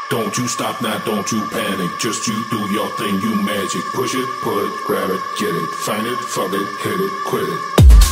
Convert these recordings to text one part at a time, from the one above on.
Don't you stop now, don't you panic. Just you do your thing, you magic. Push it, pull it, grab it, get it. Find it, fuck it, hit it, quit it.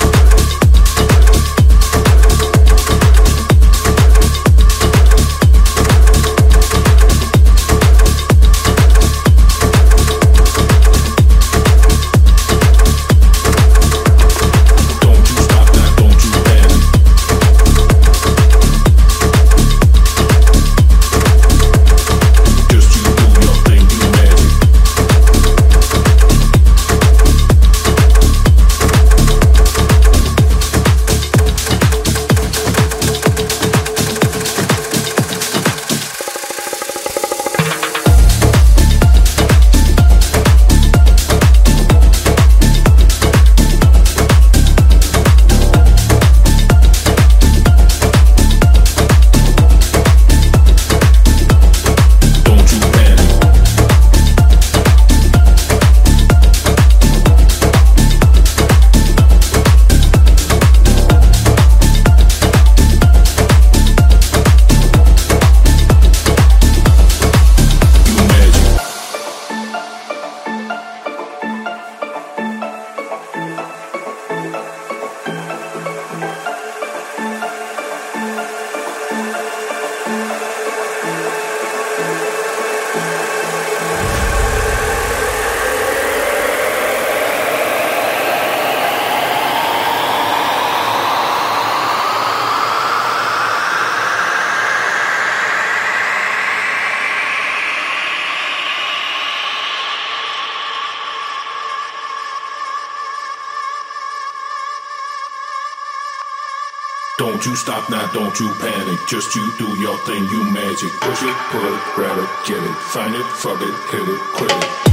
Don't you stop now, don't you panic. Just you do your thing, you magic. Push it, pull it, grab it, get it. Find it, fuck it, hit it, quit it.